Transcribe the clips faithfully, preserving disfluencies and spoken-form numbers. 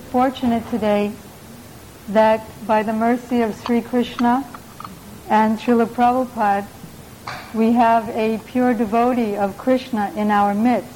fortunate today that by the mercy of Sri Krishna and Srila Prabhupada, we have a pure devotee of Krishna in our midst.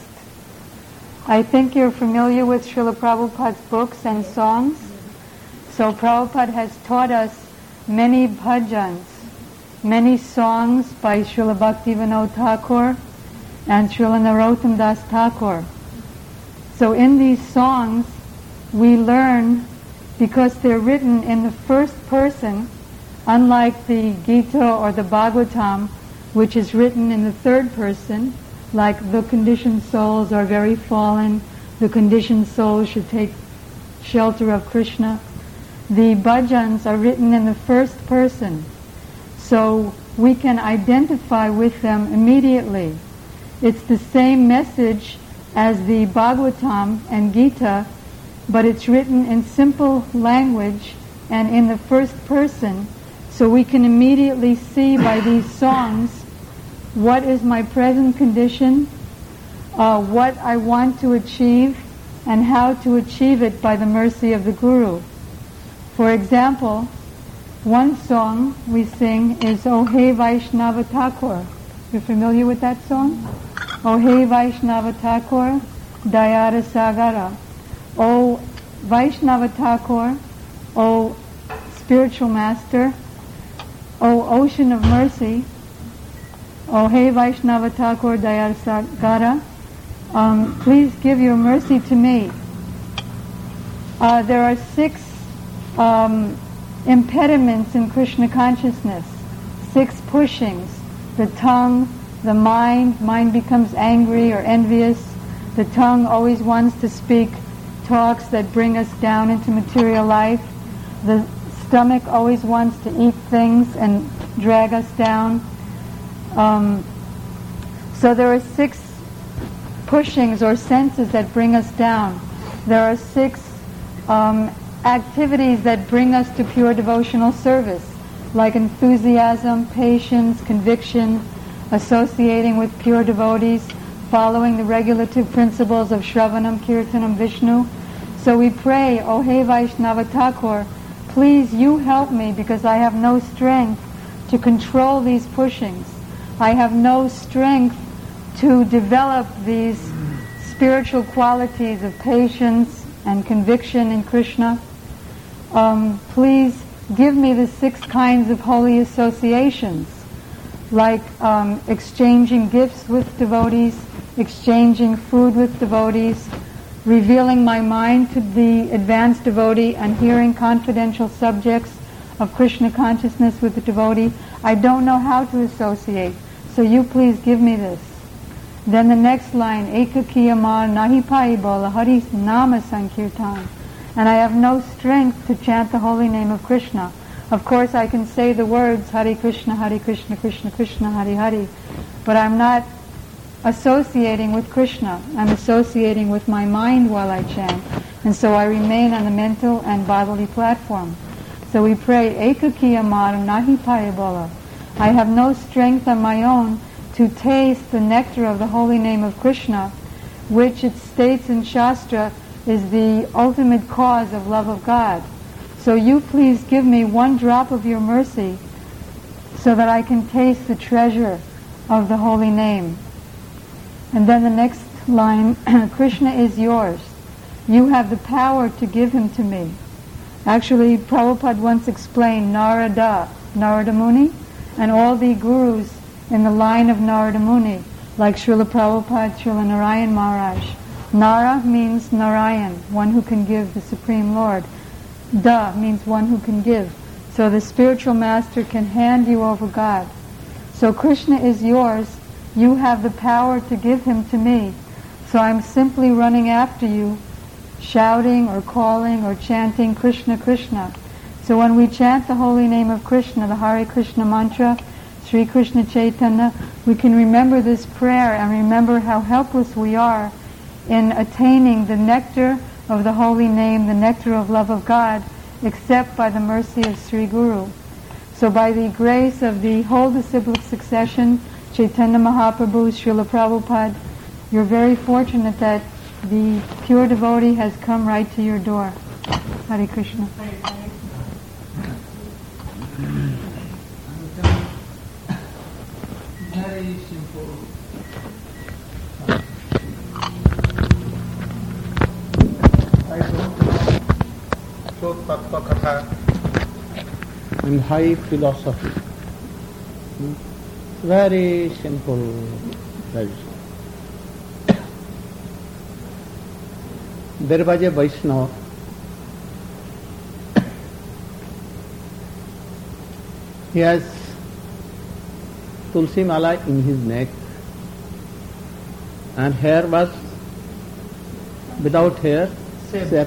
I think you're familiar with Srila Prabhupada's books and songs. So Prabhupada has taught us many bhajans, many songs by Srila Bhaktivinoda Thakur and Srila Narottam Das Thakur. So in these songs, we learn, because they're written in the first person, unlike the Gita or the Bhagavatam, which is written in the third person, like the conditioned souls are very fallen, the conditioned souls should take shelter of Krishna. The bhajans are written in the first person, so we can identify with them immediately. It's the same message as the Bhagavatam and Gita, but it's written in simple language and in the first person, so we can immediately see by these songs what is my present condition, uh, what I want to achieve, and how to achieve it by the mercy of the Guru. For example, one song we sing is O Hey Vaishnava Thakur. You're familiar with that song? O Hey Vaishnava Thakur, Dayara Sagara. O Vaishnava Thakur, O Spiritual Master, O Ocean of Mercy, O Hey Vaishnava Thakur, Dayara Sagara, um, please give your mercy to me. Uh, there are six um, impediments in Krishna consciousness, six pushings. The tongue, the mind, mind becomes angry or envious. The tongue always wants to speak talks that bring us down into material life. The stomach always wants to eat things and drag us down. Um, so there are six pushings or senses that bring us down. There are six um, activities that bring us to pure devotional service, like enthusiasm, patience, conviction, associating with pure devotees, following the regulative principles of Shravanam, Kirtanam, Vishnu. So we pray, O Hey Vaishnava Thakur, please you help me, because I have no strength to control these pushings. I have no strength to develop these spiritual qualities of patience and conviction in Krishna. Um, please give me the six kinds of holy associations, like um, exchanging gifts with devotees, exchanging food with devotees, revealing my mind to the advanced devotee, and hearing confidential subjects of Krishna consciousness with the devotee. I don't know how to associate, so you please give me this. Then the next line, Ekakiya ma nahi pai bola Hari Nama Sankirtan. And I have no strength to chant the holy name of Krishna. Of course I can say the words Hare Krishna, Hare Krishna, Krishna Krishna, Hare Hare, but I'm not associating with Krishna. I'm associating with my mind while I chant. And so I remain on the mental and bodily platform. So we pray, Ekakiya ma nahi pai bola. I have no strength on my own to taste the nectar of the holy name of Krishna, which it states in Shastra is the ultimate cause of love of God. So you please give me one drop of your mercy so that I can taste the treasure of the holy name. And then the next line, Krishna is yours. You have the power to give him to me. Actually, Prabhupada once explained Narada, Narada Muni, and all the gurus in the line of Narada Muni, like Srila Prabhupada, Srila Narayan Maharaj. Nara means Narayan, one who can give, the Supreme Lord. Da means one who can give. So the spiritual master can hand you over God. So Krishna is yours. You have the power to give him to me. So I'm simply running after you, shouting or calling or chanting Krishna, Krishna. So when we chant the holy name of Krishna, the Hare Krishna mantra, Sri Krishna Chaitanya, we can remember this prayer and remember how helpless we are in attaining the nectar of the holy name, the nectar of love of God, except by the mercy of Sri Guru. So by the grace of the whole disciplic succession, Chaitanya Mahaprabhu, Srila Prabhupada, you're very fortunate that the pure devotee has come right to your door. Hare Krishna. Very simple. I don't know so Tattva Katha and high philosophy. Hmm? Very simple tradition. There was a Vaishnava. He has Tulsi Mala in his neck, and hair was without hair, except,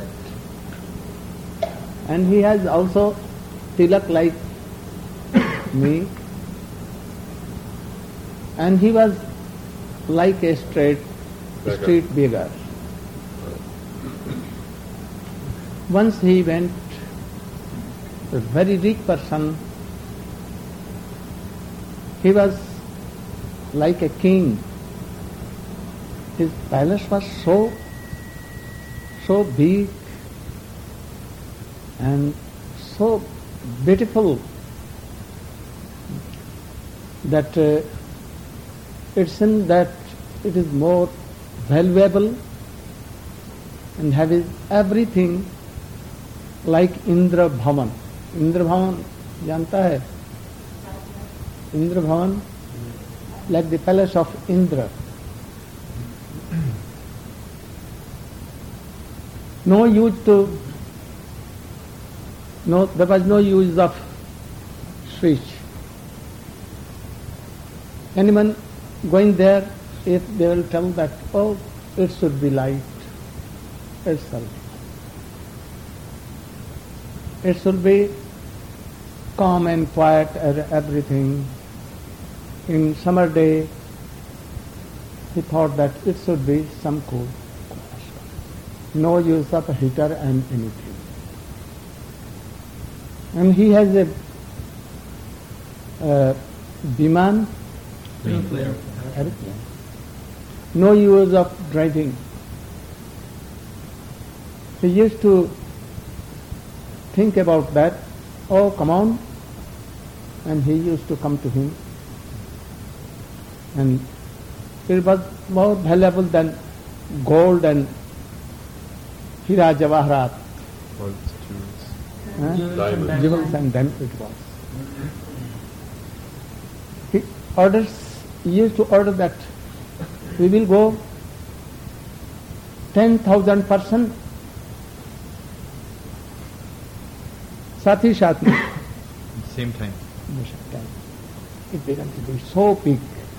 and he has also tilak like me, and he was like a straight street beggar. Once he went, a very rich person. He was like a king. His palace was so, so big and so beautiful that uh, it seems that it is more valuable and having everything like Indra Bhavan. Indra Bhavan, janta hai? Indra Bhavan, like the palace of Indra. No use to, no, there was no use of switch. Anyone going there, if they will tell that, oh, it should be light itself. It should be calm and quiet and everything. In summer day, he thought that it should be some cool. No use of a heater and anything. And he has a uh, Biman, airplane. No use of driving. He used to think about that. Oh, come on. And he used to come to him. And it was more valuable than gold and hira javaharat. Huh? Jewels and then it was. He orders, he used to order that we will go ten thousand person Sathi Shat mein. Same time. It began to be so big.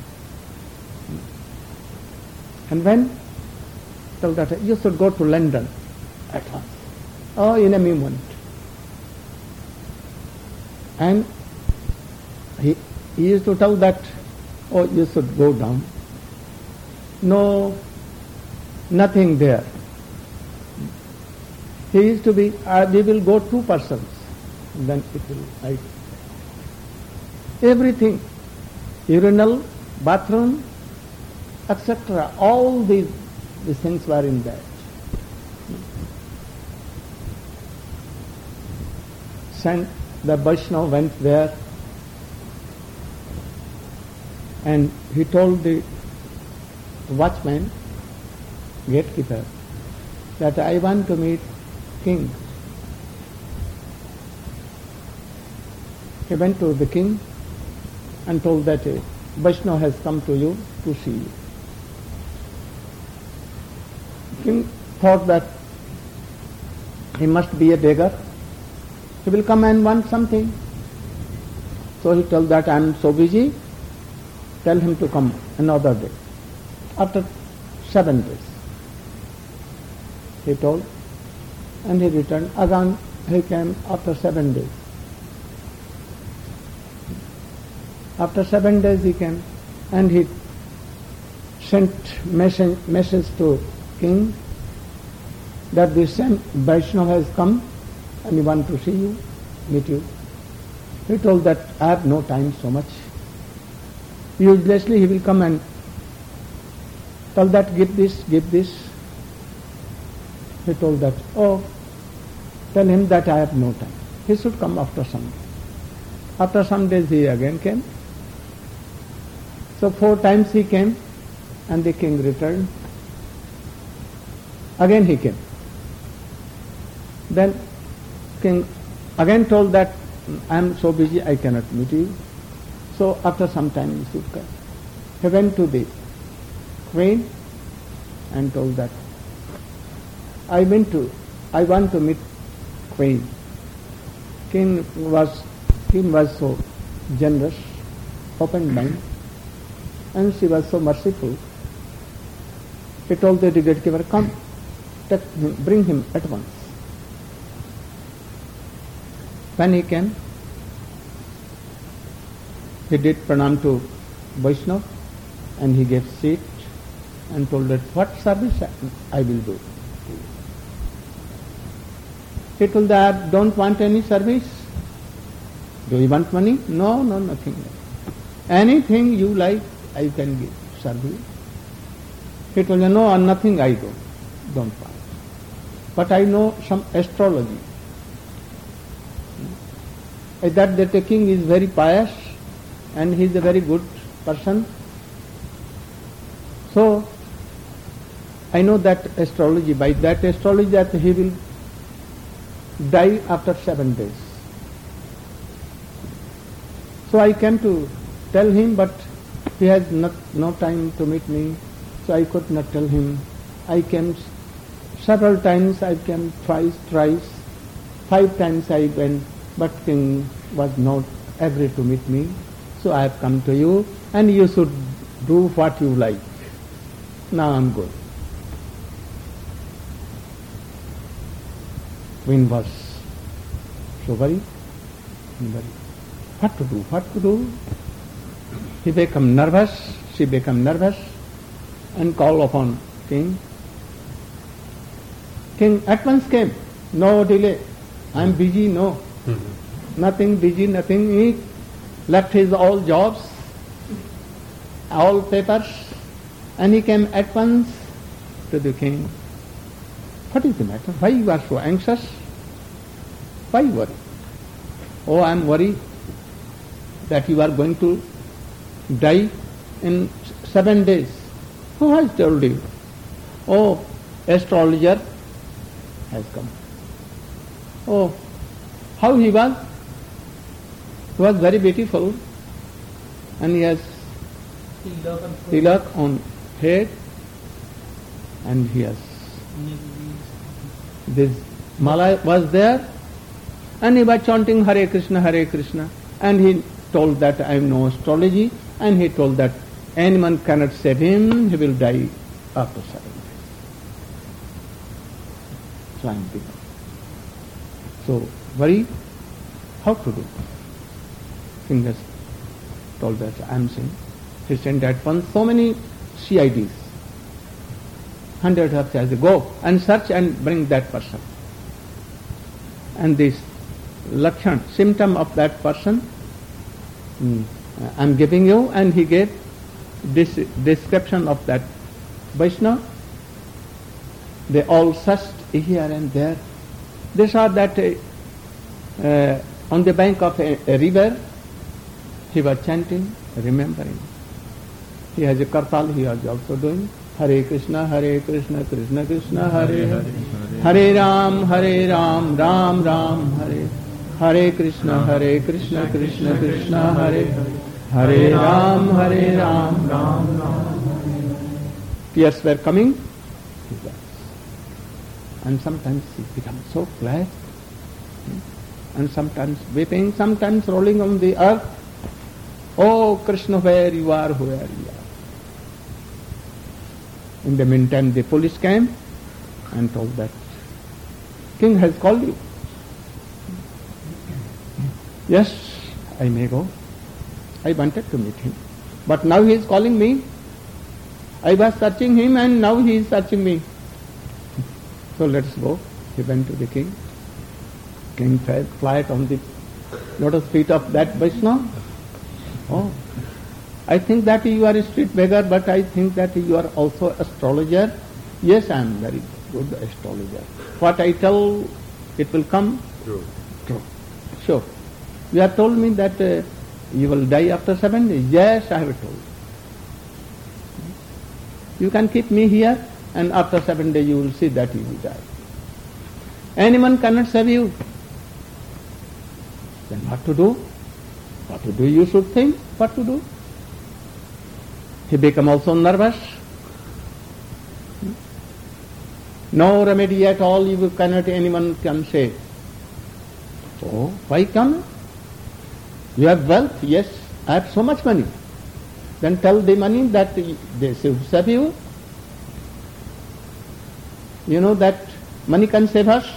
And when told that you should go to London at once. Oh, in a moment. And he, he used to tell that, oh, you should go down. No, nothing there. He used to be, uh, we will go two persons. Then it will, right? Everything, urinal, bathroom, et cetera. All these, these things were in that. Sent the Vaishnava went there, and he told the watchman, gatekeeper, that I want to meet king. He went to the king and told that a Vaishnava has come to you to see you. The king thought that he must be a beggar. He will come and want something. So he told that I am so busy, tell him to come another day. After seven days, he told, and he returned. Again he came after seven days. After seven days he came, and he sent message, message to king that the same Vaishnava has come and he wants to see you, meet you. He told that I have no time so much. Uselessly he will come and tell that give this, give this. He told that, oh, tell him that I have no time. He should come after some days. After some days he again came. So four times he came and the king returned. Again he came. Then king again told that I am so busy I cannot meet you. So after some time he should come. He went to the queen and told that I went to I want to meet queen. King was king was so generous, open mind, and she was so merciful. He told the gatekeeper, come, take him, bring him at once. When he came, he did pranam to Vaishnava and he gave seat and told that what service I will do. He told that I don't want any service. Do you want money? No, no, nothing. Anything you like, I can give service. He told me, no, nothing I do. Don't want. But I know some astrology. That, that the king is very pious and he is a very good person. So, I know that astrology. By that astrology that he will die after seven days. So I came to tell him, but he has not, no time to meet me, so I could not tell him. I came several times, I came twice, thrice, five times I went, but king was not agree to meet me, so I have come to you, and you should do what you like. Now I am good. Queen was so worried, worried. What to do, what to do? He became nervous, she became nervous, and called upon king. King at once came, no delay, I am busy, no. Mm-hmm. Nothing busy, nothing. He left his all jobs, all papers, and he came at once to the king. What is the matter? Why you are so anxious? Why worry? Oh, I am worried that you are going to die in seven days. Who has told you? Oh, astrologer has come. Oh, how he was? He was very beautiful, and he has tilak on head, and he has this mala was there, and he was chanting Hare Krishna, Hare Krishna, and he told that I know astrology, and he told that anyone cannot save him, he will die after seven days. So I am big. So worry, how to do? King has told that I am saying. He sent at once so many C I Ds, hundreds of C I Ds, go and search and bring that person. And this lakshan, symptom of that person, mm, I am giving you, and he gave this description of that Vaishnava. They all searched here and there. They saw that uh, uh, on the bank of a, a river, he was chanting, remembering. He has a kartal, he was also doing Hare Krishna, Hare Krishna, Krishna Krishna, Hare Hare, Hare Ram, Hare Ram, Ram Ram, Hare Hare Krishna, Hare Krishna, Krishna Krishna, Hare Hare Ram, Hare Ram, Ram Ram. Tears were coming, he was. And sometimes he becomes so glad, and sometimes weeping, sometimes rolling on the earth. Oh Krishna, where you are, where you are. In the meantime, the police came and told that king has called you. Yes, I may go. I wanted to meet him, but now he is calling me. I was searching him, and now he is searching me. So let's go. He went to the king. King fell flat on the lotus feet of that Vaishnava. Oh, I think that you are a street beggar, but I think that you are also astrologer. Yes, I am very good astrologer. What I tell it will come True. true. Sure. You have told me that uh, you will die after seven days. Yes, I have told. You can keep me here, and after seven days you will see that you will die. Anyone cannot save you. Then what to do? What to do? You should think what to do. He become also nervous. No remedy at all, you cannot, anyone can say. So, why come? You have wealth, yes, I have so much money. Then tell the money that they should save you. You know that money can save us.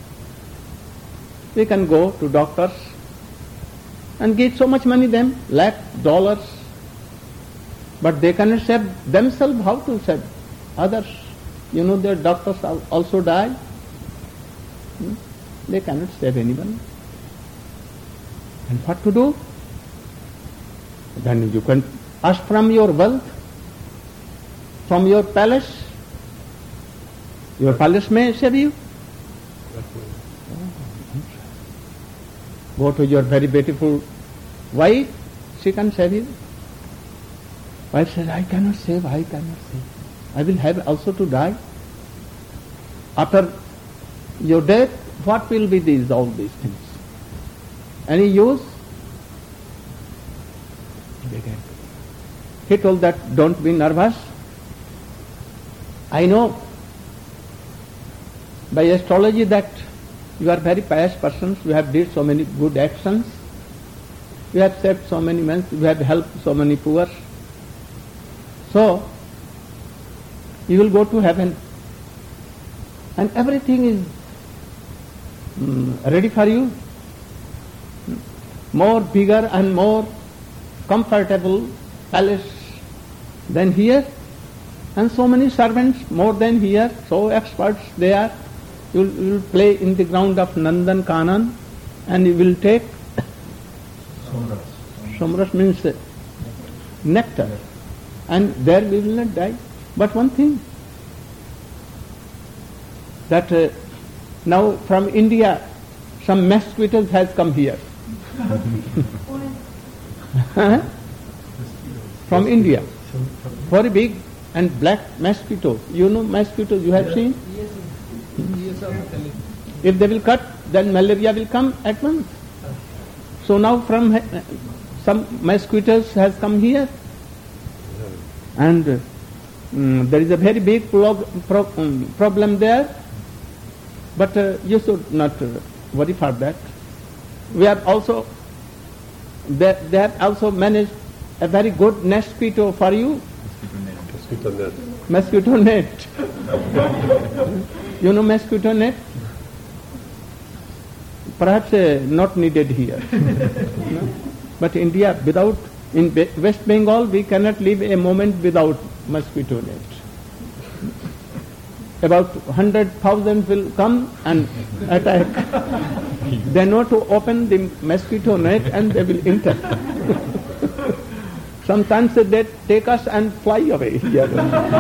We can go to doctors and get so much money them, lakh dollars. But they cannot save themselves. How to save others? You know their doctors also die. Hmm? They cannot save anyone. And what to do? Then you can ask from your wealth, from your palace. Your palace may save you. Go to your very beautiful wife, she can save you. Wife says, I cannot save, I cannot save. I will have also to die. After your death, what will be these, all these things? Any use? He told that, don't be nervous. I know by astrology that you are very pious persons, you have did so many good actions, you have saved so many men, you have helped so many poor. So, you will go to heaven and everything is mm, ready for you. More bigger and more comfortable palace than here, and so many servants more than here, so experts they are. You will, you will play in the ground of Nandan Kanan and you will take Somras. Somras means uh, nectar, and there we will not die. But one thing, that uh, now from India some mosquitoes has come here. From India, very big and black mosquitoes. You know mosquitoes, you have seen? If they will cut, then malaria will come at once. So now from uh, some mosquitoes has come here, and uh, mm, there is a very big prog- pro- um, problem there. But uh, you should not uh, worry for that. We have also, they, they have also managed a very good mosquito for you. Mosquito net. Mosquito net. You know mosquito net? Perhaps uh, not needed here. No? But India, without, in Be- West Bengal, we cannot live a moment without mosquito net. About one hundred thousand will come and attack. They know to open the mosquito net and they will enter. Sometimes they take us and fly away here.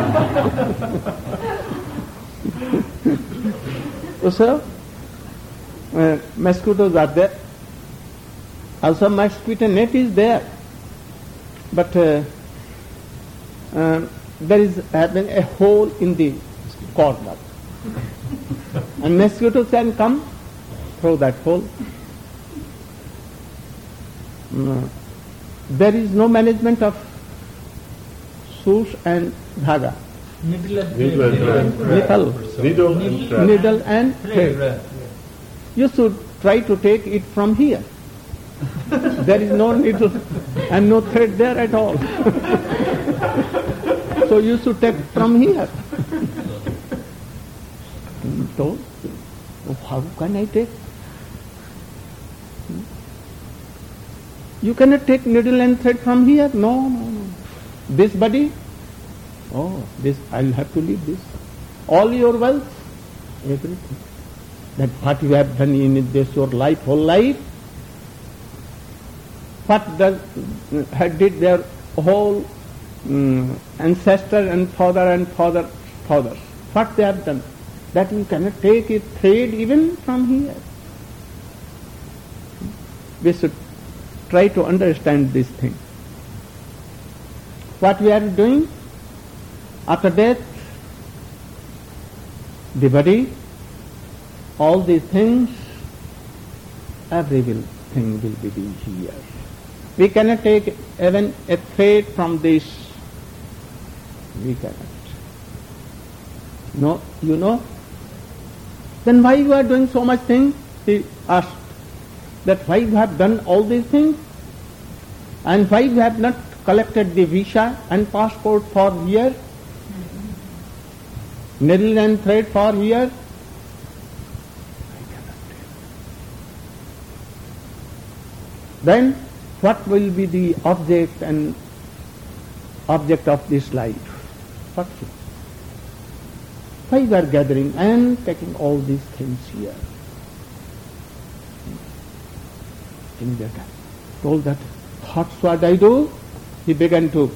So, uh, mosquitoes are there. Also mosquito net is there. But uh, uh, there is having a hole in the corner. And mosquitoes can come through that hole. Uh, there is no management of sush and dhaga. Needle and thread. Needle. Needle and thread. Needle and thread. You should try to take it from here. There is no needle and no thread there at all. So you should take from here. So, how can I take? You cannot take needle and thread from here. No, no, no. This body, oh, this I'll have to leave this. All your wealth, everything. That what you have done in this your life, whole life, what does, had did their whole um, ancestor and father and father fathers, what they have done. that we cannot take a thread even from here. We should try to understand this thing. What we are doing after death, the body, all these things, everything will be here. We cannot take even a thread from this. We cannot. No, you know? Then why you are doing so much thing? He asked that why you have done all these things and why you have not collected the visa and passport for here, needle and thread for here. I cannot tell. Then what will be the object and object of this life? What? Why we are gathering and taking all these things here? In that, told that, what should I do? He began to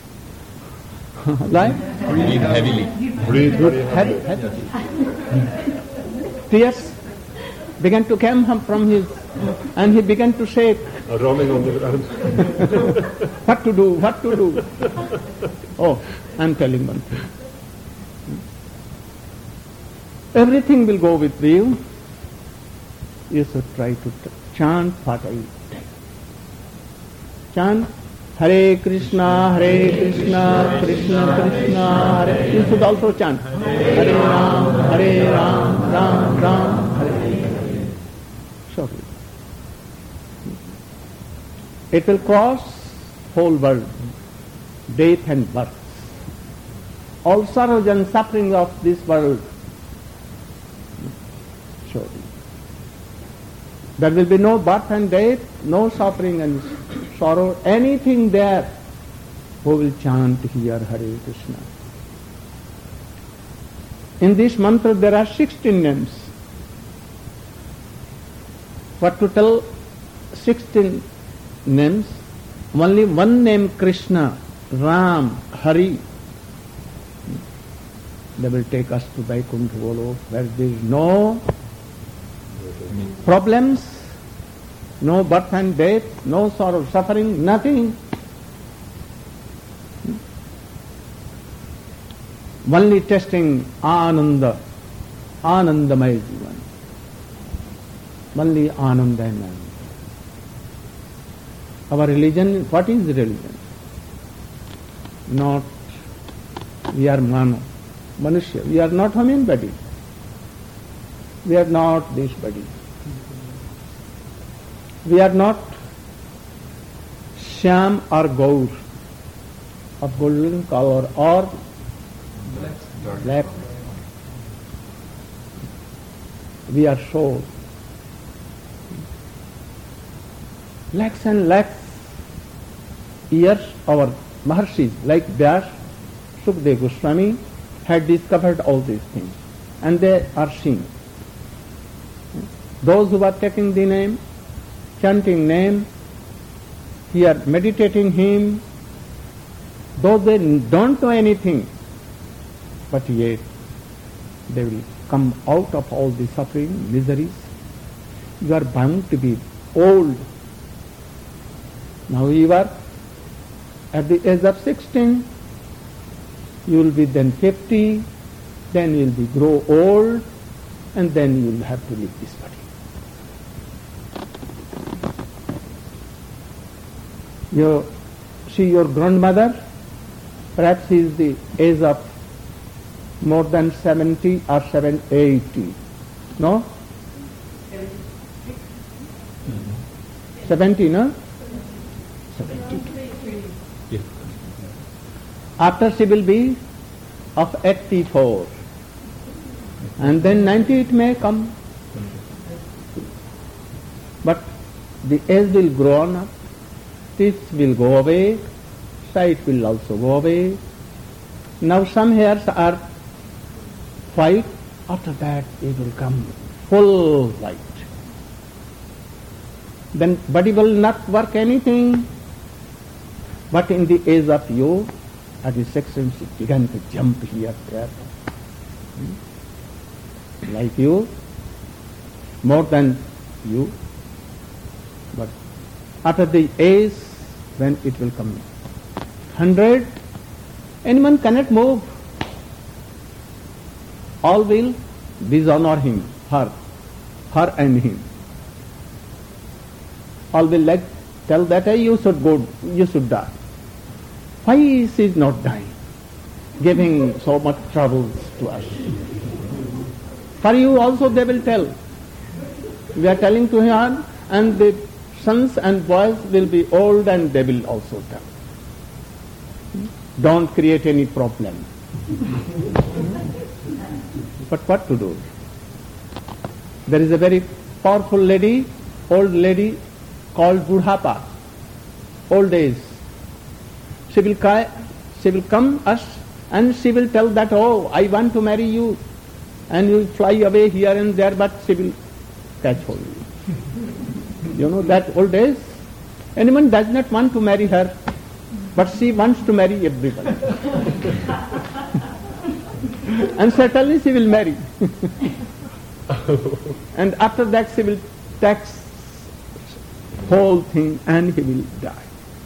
lie. Breathe heavily. Breathe very Heavy, heavily. heavy. Tears began to come from his, and he began to shake. Uh, rolling on the ground. What to do? What to do? Oh, I'm telling one thing. Everything will go with you. You should try to t- chant what I tell. Chant Hare Krishna, Hare Krishna, Krishna Krishna, Hare. You should also chant Hare Ram, Hare Ram, Ram Ram, Hare Hare. Sorry. It will cross whole world, death and birth. All sorrows and suffering of this world. Surely. There will be no birth and death, no suffering and sorrow, anything there. Who will chant here Hare Krishna? In this mantra there are sixteen names. What to tell? Sixteen names. Only one name Krishna, Ram, Hari. They will take us to Vaikuntha Golok, where there is no problems, no birth and death, no sorrow, suffering, nothing. Only testing Ananda, Anandamaya Jivan. Only Ananda and Ananda. Our religion, what is religion? Not, we are Mano, Manushya. We are not human body. We are not this body. We are not Shyam or Gaur, of golden color or black. We are soul. Lakhs and lakhs years our Maharshis like Vyas, Sukdev Goswami had discovered all these things and they are seeing. Those who are taking the name, chanting name, here meditating him, though they don't know anything, but yet they will come out of all the suffering, miseries. You are bound to be old. Now you are at the age of sixteen, you will be then fifty, then you will be grow old, and then you will have to leave this body. You see your grandmother, perhaps she is the age of more than seventy or seven eighty. No? Mm-hmm. seventy, no? seventy. Yeah. After she will be of eighty-four. And then ninety it may come. But the age will grow on up. Teeth will go away. Sight will also go away. Now some hairs are white. After that it will come full white. Then body will not work anything. But in the age of you, at the sixteenth, it began to jump here, there. like you, more than you. But after the age when it will come, hundred, anyone cannot move. All will dishonor him, her, her and him. All will like tell that hey, you should go, you should die. Why is she not dying? Giving so much troubles to us. For you also they will tell. We are telling to her, and the sons and boys will be old and they will also tell. Don't create any problem. But what to do? There is a very powerful lady, old lady called Budhapa, old age. She will cry, she will come us and she will tell that, oh, I want to marry you. And you will fly away here and there, but she will catch hold of you. You know that old age? Anyone does not want to marry her, but she wants to marry everyone. And certainly she will marry. And after that she will tax whole thing and he will die.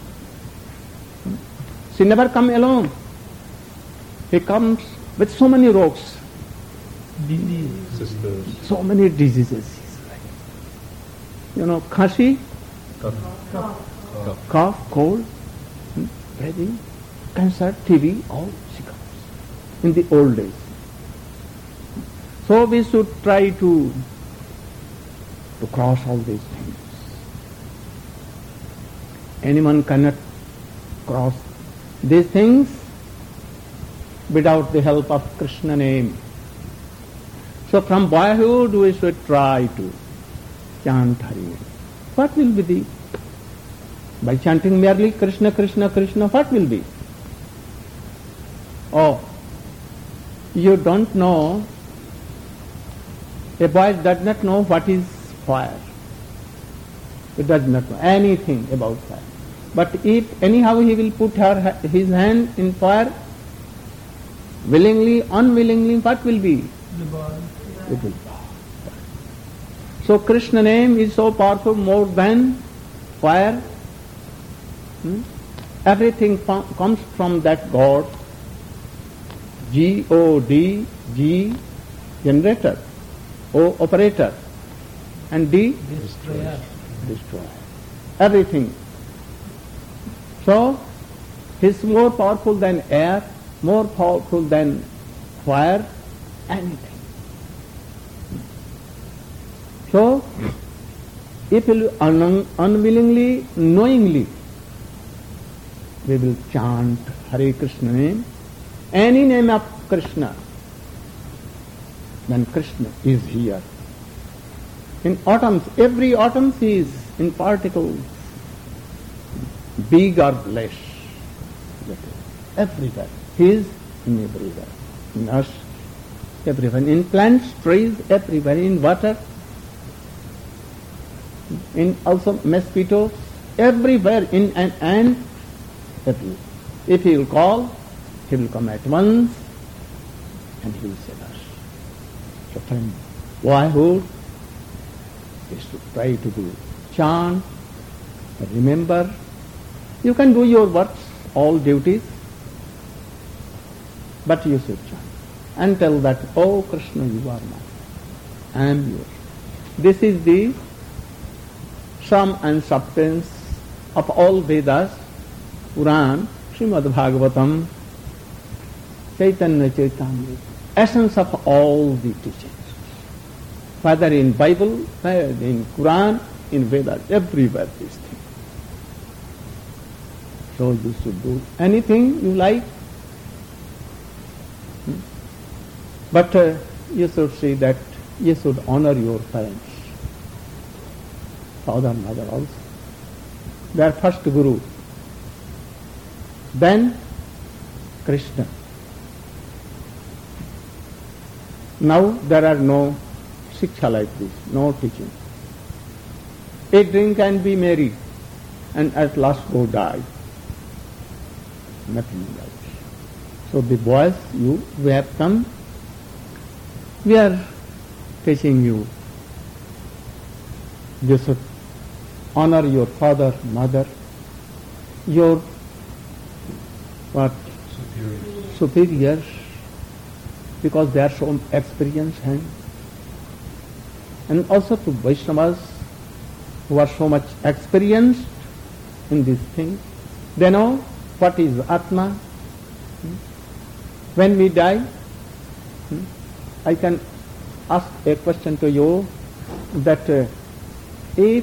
She never come alone. He comes with so many ropes, Sisters. so many diseases. You know, khasi, Cough. cough, cold, hmm, breathing, cancer, T B, all she comes in the old days. So we should try to to cross all these things. Anyone cannot cross these things without the help of Krishna name. So from boyhood we should try to chant Hari name. What will be the, by chanting merely Krishna, Krishna, Krishna, what will be? Oh, you don't know, a boy does not know what is fire. He does not know anything about fire. But if anyhow he will put her, his hand in fire, willingly, unwillingly, what will be? It will burn. So Krishna name is so powerful, more than fire. Hmm? Everything from, comes from that God. G O D, G, generator, O, operator, and D, Destroyer. destroyer. Everything. So, he is more powerful than air, more powerful than fire, anything. So, if we will un- unwillingly, knowingly, we will chant Hare Krishna name, any name of Krishna, then Krishna is here. In atoms, every atom is in particles, big or less, everywhere. He is in everywhere. In us, everywhere. In plants, trees, everywhere. In water, in also mosquitoes, everywhere. In an ant, everywhere. If he will call, he will come at once and he will save us. So from boyhood, is to try to do chant, remember. You can do your works, all duties, but you should chant. And tell that, oh Krishna, you are mine. I am yours. This is the sum and substance of all Vedas, Puran, Srimad Bhagavatam, Chaitanya Chaitamrita, essence of all the teachings. Whether in Bible, whether in Quran, in Vedas, everywhere these things. So you should do anything you like. Hmm? But uh, you should see that you should honor your parents, father, mother also. They are first Guru. Then Krishna. Now there are no Shiksha like this, no teaching. Eat, drink and be merry, and at last go die. Nothing else. So the boys, you, we have come, we are teaching you, you should honor your father, mother, your what Superior. superiors, because they are so experienced, and and also to Vaishnavas who are so much experienced in these things. They know what is Atma. When we die, I can ask a question to you that uh, if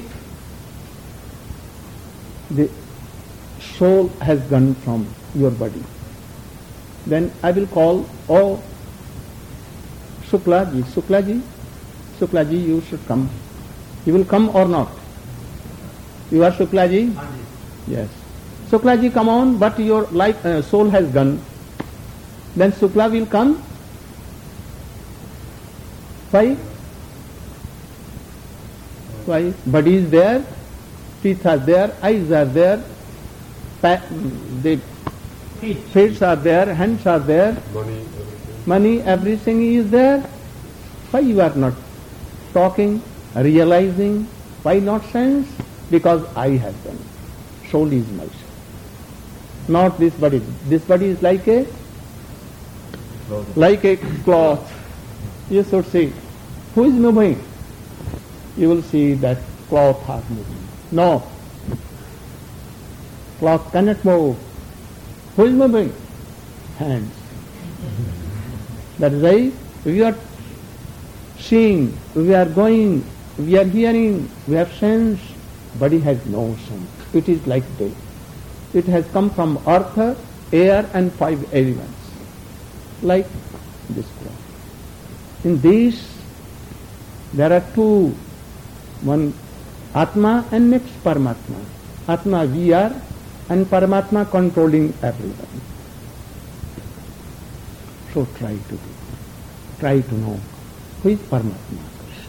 the soul has gone from your body, then I will call, oh, Suklaji, Suklaji, Suklaji, you should come. You will come or not? You are Suklaji? Yes. Suklaji, come on, but your life, uh, soul has gone. Then Sukla will come. Why? Why? Body is there, teeth are there, eyes are there, pa- the feet are there, hands are there, Money, everything. money, everything is there. Why you are not talking, realizing? Why not sense? Because I have done. Soul is myself, not this body. This body is like a like a cloth. You should see who is moving. You will see that cloth are moving. No, cloth cannot move. Who is moving? Hands. That is why we are seeing, we are going, we are hearing, we have sense. Body has no sense. It is like day. It has come from earth, air and five elements. Like this cloth. In this, there are two. One Atma and next Paramatma. Atma we are and Paramatma controlling everyone. So try to do. Try to know who is Paramatma.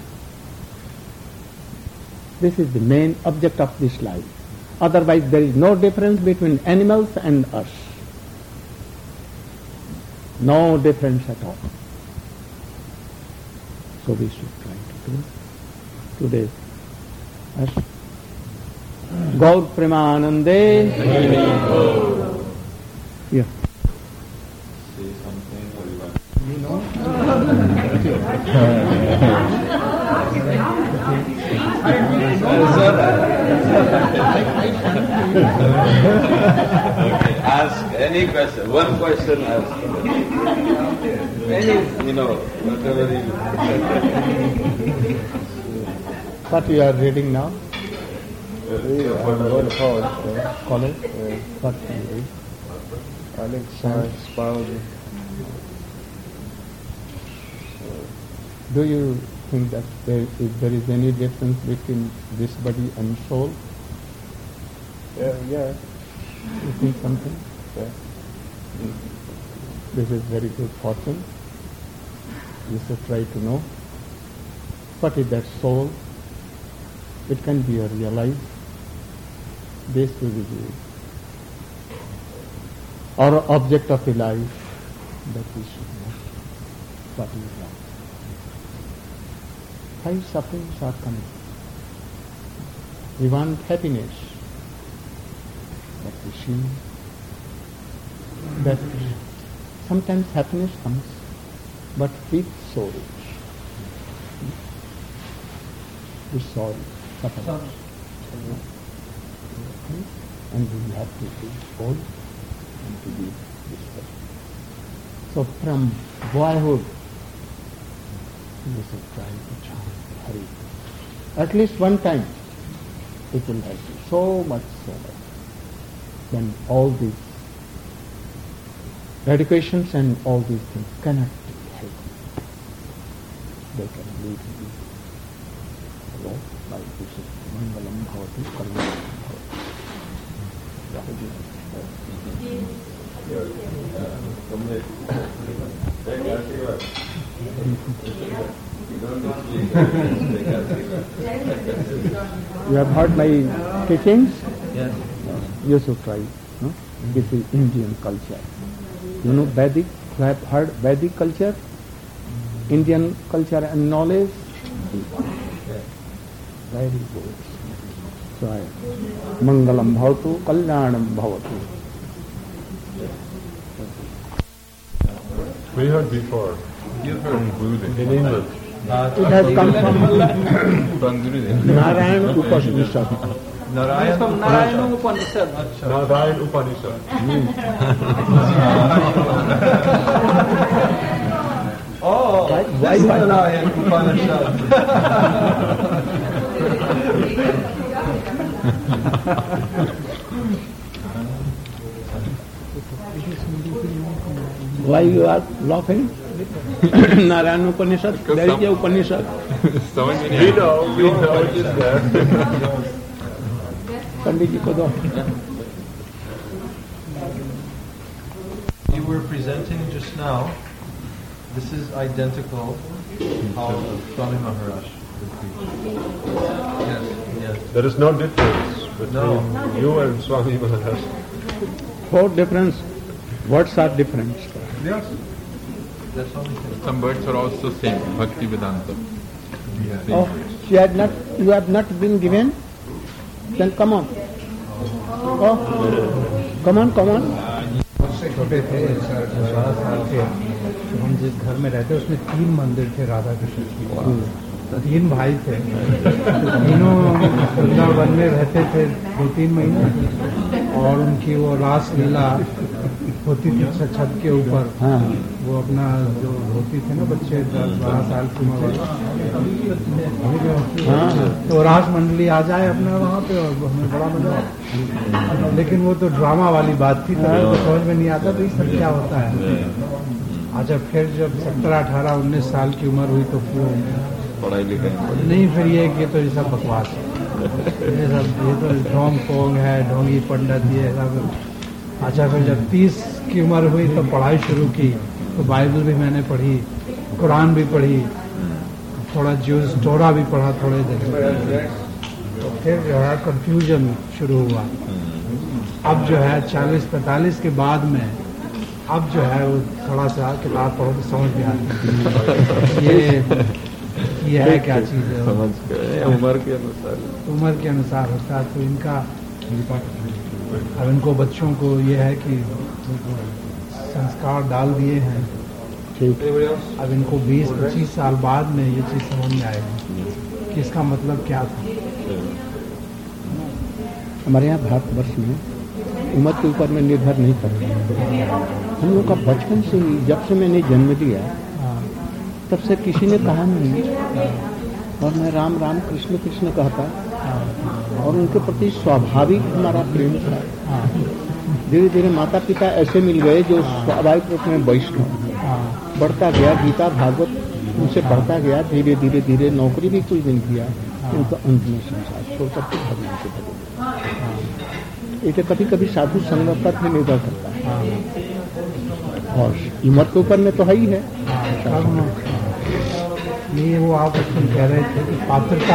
This is the main object of this life. Otherwise there is no difference between animals and us. No difference at all. So we should try to do today. As Gaur Premanande. Yeah. Say something or you want You know? Okay, ask any question. One question ask. Any, you know, whatever you What you are reading now? What college? College? What you read? College science, biology. Do you think that there is, there is any difference between this body and soul? Yeah, yeah. You think something? Yeah. This is very good fortune. You should try to know what is that soul. It can be realized. This will be the or object of the life that we should know what is life. Five sufferings are coming. We want happiness, but we see that sometimes happiness comes, but with sorrows. With sorrow, suffering. Okay? And we have to be old and to be this way. So from boyhood, you should try to chant Hari. At least one time, it will help you so much, so much. Then all these educations and all these things cannot help you. They can lead you. Hello? Like this is Mangalam Bhavati, Karmangalam Bhavati. You have heard my teachings? Yes. You should try. No? This is Indian culture. You know Vedic? You have heard Vedic culture? Indian culture and knowledge. Very good. So, Mangalam bhavatu, Kalyanam bhavatu. We heard before from Gurudev in England. It has come from Narayana Upanishad. Narayan from Narayan Upanishad. Narayan Upanishad. Oh, Why, this why, Narayan Upanishad. why you are laughing? Narayana Upanishad, there is a Upanishad. We know, we know it is there. Pandit ji ko do. You were presenting just now. This is identical how Swami Maharaj would preach. Yes, yes. There is no difference between No. you and Swami Maharaj. What difference? Words are different. Yes. That's all he said. Some words are also same, Bhakti Vedanta. Yeah. Oh, she had not, you have not been given? Then come on. Oh, come on, come on. से छोटे थे बारह साल के तो हम जिस घर में रहते उसमें तीन मंदिर थे राधा कृष्ण की तीन भाई थे तीनों वृंदावन में रहते थे दो तीन महीने और उनकी वो रास लीला होती थी छत के ऊपर हाँ वो अपना जो होती थे ना बच्चे दस बारह साल की उम्र वाले हाँ तो रास मंडली आ जाए अपना वहाँ पे और हमें बड़ा मजा आता। लेकिन वो तो ड्रामा वाली बात थी तब तो समझ में नहीं आता तो ये सब क्या होता है। अच्छा फिर जब सत्रह अठारह उन्नीस साल की उम्र हुई तो फिर पढ़ाई लिखाई नहीं फिर ये कि तो ये सब बकवास है ये सब ये तो ढोंग फोंग है ढोंगी पंडित ये सब। अच्छा फिर जब तीस की उम्र हुई तो पढ़ाई शुरू की तो बाइबल भी मैंने पढ़ी कुरान भी पढ़ी थोड़ा ज्यूस टोरा भी पढ़ा थोड़े दिन तो फिर जो है कंफ्यूजन शुरू हुआ। अब जो है चालीस पैंतालीस के बाद में अब जो है वो थोड़ा सा किताब पढ़ो तो समझ में आती है ये ये है क्या चीज़ है समझ गए उम्र के अनुसार उम्र के अनुसार होता है। तो इनका अब इनको बच्चों को ये है कि संस्कार डाल दिए हैं ठीक। अब इनको बीस पच्चीस साल बाद में ये चीज़ समझ में आएगी कि इसका मतलब क्या था। हमारे यहाँ भारतवर्ष में उम्र के ऊपर में निर्भर नहीं करता। हम लोग का बचपन से ही जब से मैंने जन्म लिया तब से किसी ने कहा नहीं और मैं राम राम कृष्ण कृष्ण कहता और उनके प्रति स्वाभाविक हमारा प्रेम था। धीरे धीरे माता पिता ऐसे मिल गए जो स्वाभाविक रूप में वैष्णव बढ़ता गया गीता भागवत उनसे बढ़ता गया धीरे धीरे धीरे नौकरी भी कुछ दिन किया उनका अंत में संसार छोड़कर के भगवान से भगवान ये कभी कभी साधु संगत पर भी निर्भर करता है और उम्र के ऊपर में तो है ही है। ये वो आप उसमें कह रहे थे कि पात्रता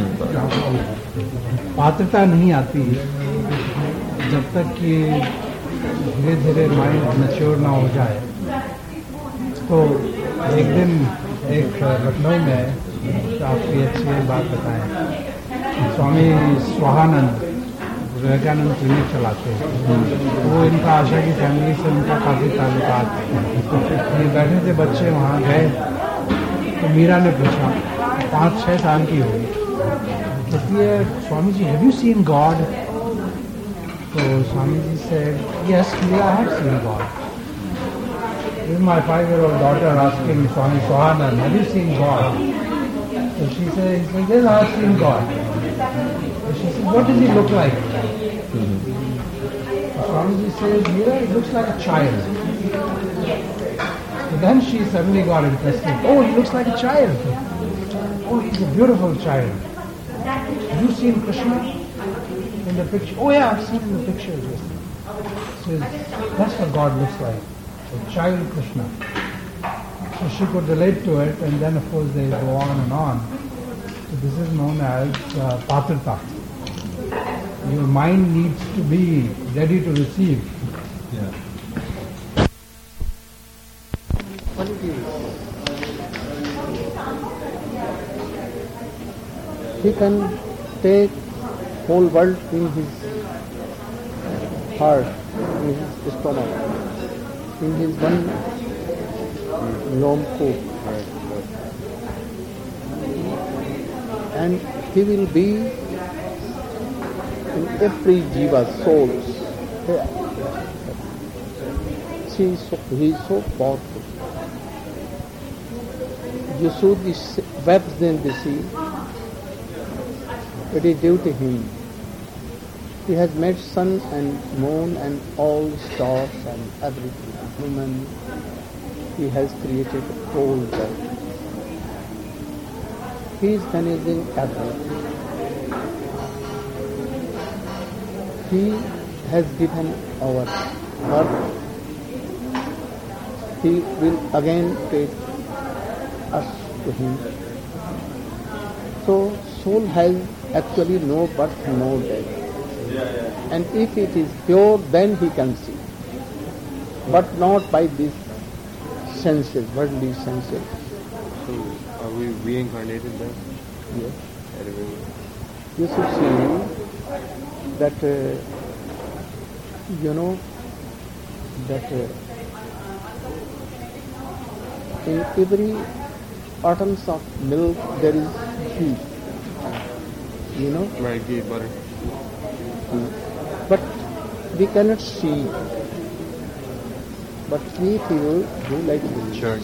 पात्रता नहीं आती जब तक कि धीरे धीरे माइंड मैच्योर ना हो जाए। तो एक दिन एक लखनऊ में आपकी अच्छी बात बताएं स्वामी स्वाहानंद विवेकानंद क्लिनिक चलाते हैं वो इनका आशा की फैमिली से उनका काफ़ी ताल्लुकात है। ये बैठे थे बच्चे वहाँ गए तो मीरा ने पूछा पाँच छः साल की होगी कहती है Swami ji have you seen God. तो स्वामी जी से yes Meera have seen God. This is my five-year-old daughter asking Swami Swahanand, have you seen God? So she said, he said, yes, I have seen God. So she said, what does he look like? So Swamiji says, Meera, he looks like a child. So then she suddenly got interested. Oh, he looks like a child. Oh, he's a beautiful child. Have you seen Krishna in the picture? Oh yeah, I've seen in the pictures. So that's what God looks like. A child Krishna. So she could relate to it, and then of course they go on and on. So this is known as uh, patrita. Your mind needs to be ready to receive. Yeah. he can take whole world in his heart, in his stomach, in his one lomko. And he will be in every jiva's souls. She is so, he is so powerful. You saw this webs in the sea. It is due to him. He has made sun and moon and all stars and everything. Human. He has created the whole world. He is managing everything. He has given our birth. He will again take us to him. So soul has actually no birth, no death. And if it is pure, then he can see. But not by these senses, worldly senses. So, are we reincarnated then? Yes. Anyway. You should see that, uh, you know, that uh, in every atoms of milk there is ghee. You know? Right, ghee, butter. But we cannot see. But three people do like this. Sure.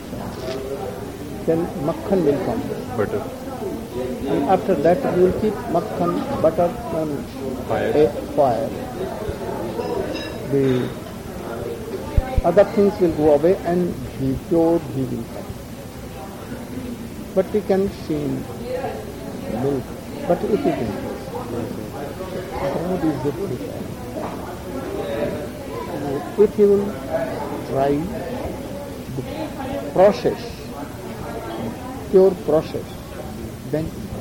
Then makhan will come. Butter. And after that you will keep makhan, butter on Fire. a fire. The other things will go away and the pure ghee will come. But we can see milk. But it isn't. God is different. If you will try the process, pure process, then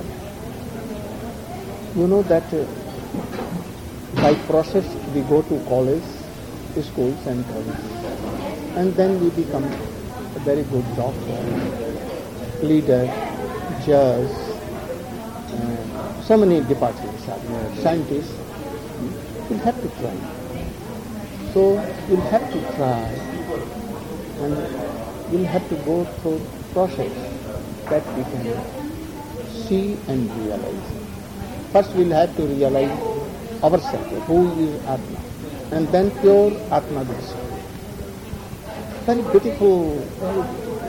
you know that uh, by process we go to college, schools and colleges, and then we become a very good doctor, leader, judge, uh, so many departments are there, scientists. We'll have to try. So we'll have to try and we'll have to go through the process that we can see and realize. First we'll have to realize ourselves, who is Atma, and then pure Atma will see. Very beautiful, very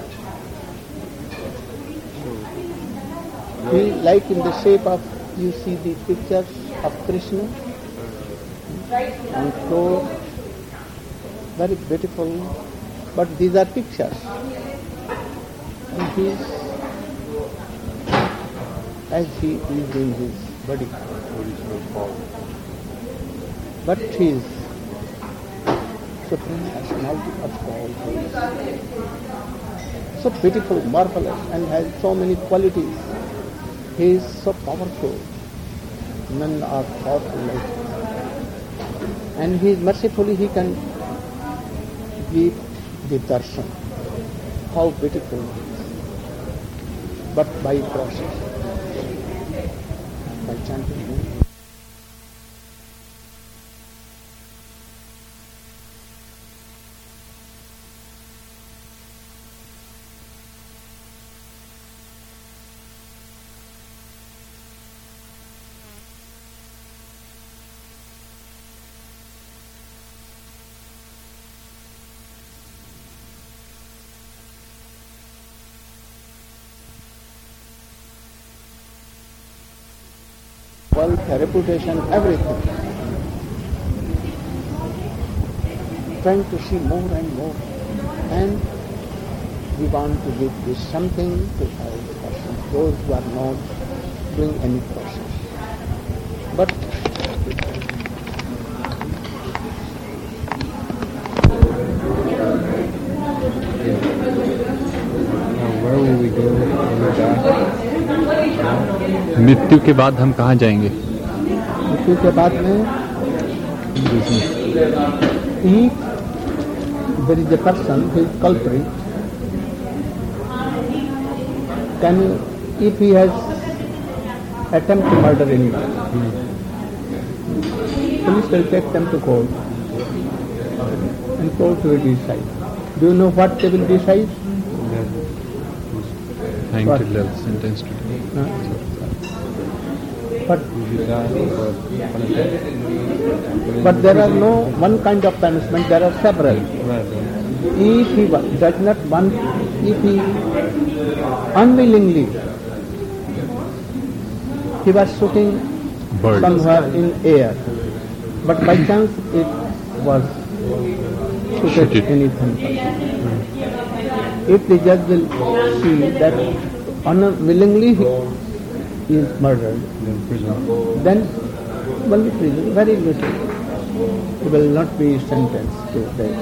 beautiful. We like in the shape of, you see the pictures of Krishna and pure, very beautiful, but these are pictures. And he is, as he is in his body, but he is supreme personality of all things. So beautiful, marvelous, and has so many qualities. He is so powerful. None are powerful like him. And he is mercifully, he can give the darshan. How beautiful it is. But by process, by chanting. Wealth, reputation, everything. Trying to see more and more. And we want to give this something to our person, those who are not doing any process. But Now where will we go when we die? मृत्यु के बाद हम कहाँ जाएंगे? मृत्यु के बाद में if there is a person who is culprit, can if he has attempt to murder anyone. Police will take them to court and court will decide. Do you know what they will decide? Hang What? to death, sentence to death. No? But, but there are no one kind of punishment, there are several. If he wa- does not want, if he unwillingly, he was shooting Bird. somewhere in air, but by chance it was Shoot shooted it. in his hand. If the judge will see that unwillingly he is murdered, then only prison, very little. He will not be sentenced to death.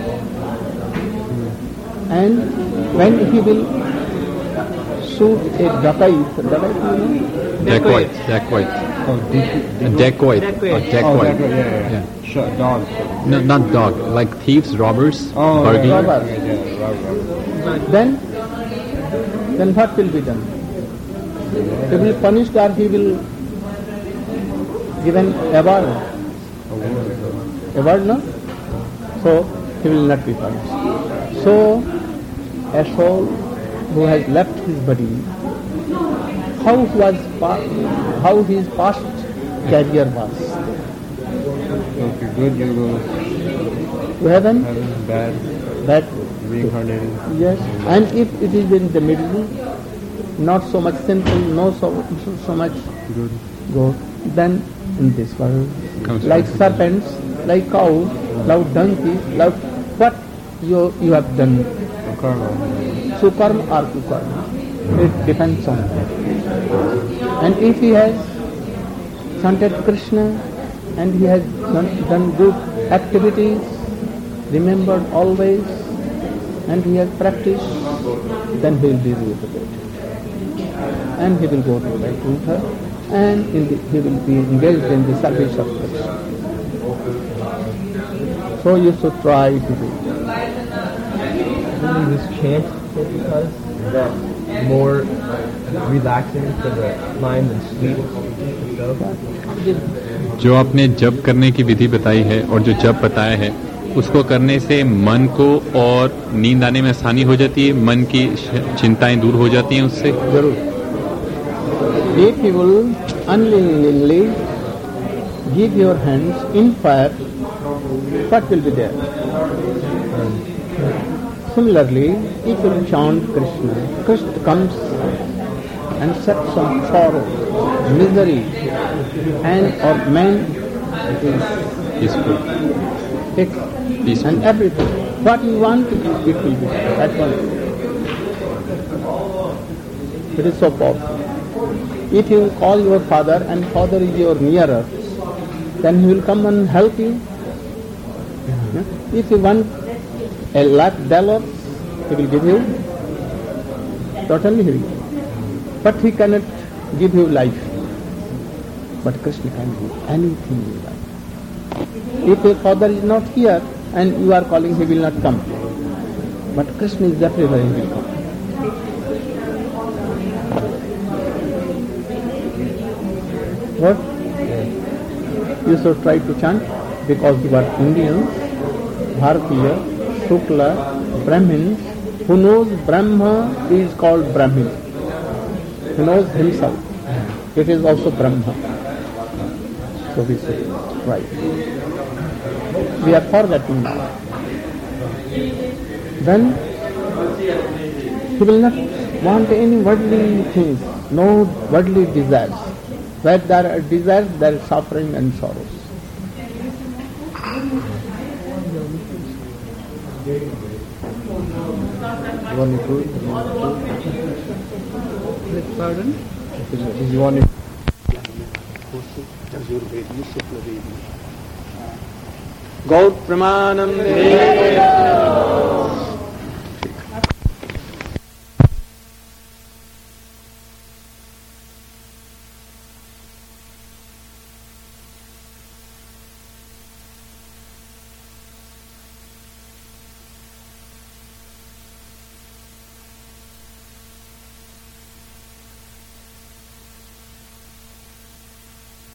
And when he will shoot a dacoit, dacoit you know? Dacoit. Dacoit. Oh, A dacoit. A dacoit. yeah, yeah. Yeah. Shot dog. No, not dog. Like thieves, robbers, Oh, burglar. Robbers. Yeah, yeah, robber, robber. Then, then what will be done? He will punish or he will given award. Award, no? So, he will not be punished. So, a soul who has left his body, how was pa- how his past career was? Okay, good, you go To heaven, heaven, bad, that reincarnated. yes. And if it is in the middle, not so much sinful, no so, so, so much Good. good, then in this world, Comes like from- serpents, like cows, like donkeys, like what you you have done, Karma. sukarma or kukarma, it depends on that. And if he has chanted Krishna and he has done, done good activities, remembered always, and he has practiced, then he will be rewarded. And he will go to Vaikuntha, and in the, he will be engaged in the service of Krishna. So you should try to do. Only this chant because that more relaxing for the mind than sleep itself. जो आपने जप करने की विधि बताई है और जो जप बताया है उसको करने से मन को और नींद आने में आसानी हो जाती है, मन की चिंताएं दूर हो जाती हैं उससे. जरूर. If you will unwillingly give your hands in fire, what will be there? Similarly, if you chant Krishna, Krishna comes and sets some sorrow, misery, and or man is Peaceful. fixed Peaceful. and everything. What you want, it will be at once. It is so powerful. If you call your father and father is your nearer, then he will come and help you. If you want a lakh dollars, he will give you. Totally he will give. But he cannot give you life. But Krishna can give anything you like. If your father is not here and you are calling, he will not come. But Krishna is everywhere, he will come. What? You should try to chant because you are Indians, Bharatiya, Shukla, Brahmins. Who knows Brahma is called Brahmin. He knows himself. It is also Brahma. So we say, right. We are forgetting now. Then he will not want any worldly things, no worldly desires. Where there are desires, there is suffering and sorrows. You want me to? Pardon? You want me to? Gaur Pramanam